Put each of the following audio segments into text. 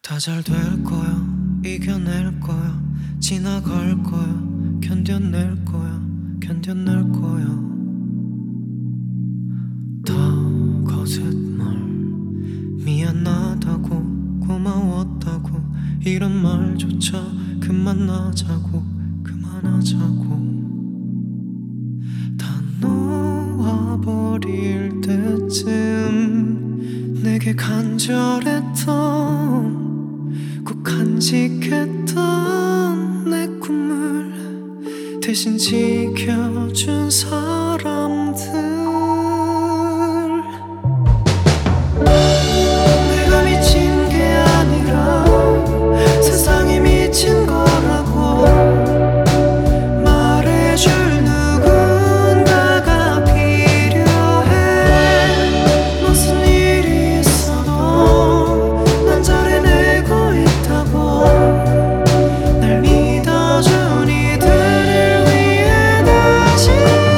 다 잘 될 거야, 이겨낼 거야, 지나갈 거야, 견뎌낼 거야, 견뎌낼 거야. 다 거짓말. 미안하다고, 고마웠다고, 이런 말조차 그만하자고, 그만하자고. 다 놓아버릴 때쯤 내게 간절했던, 꼭 간직했던 내 꿈을 대신 지켜준 사람들. 내가 미친 게 아니라 세상이 미친 거라고 말해줄 누군가가 필요해. 무슨 일이 있어도 난 잘해내고 있다고 날 믿어준 이들을 위해 다시.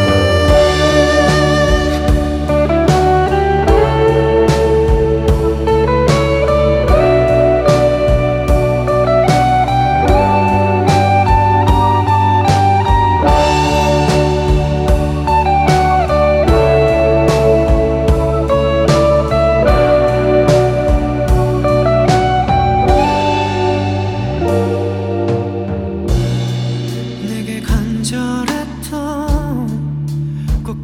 내게 간절했던, 꼭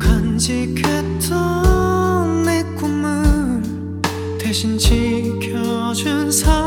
간직했던 내 꿈을 대신 지켜준 사람.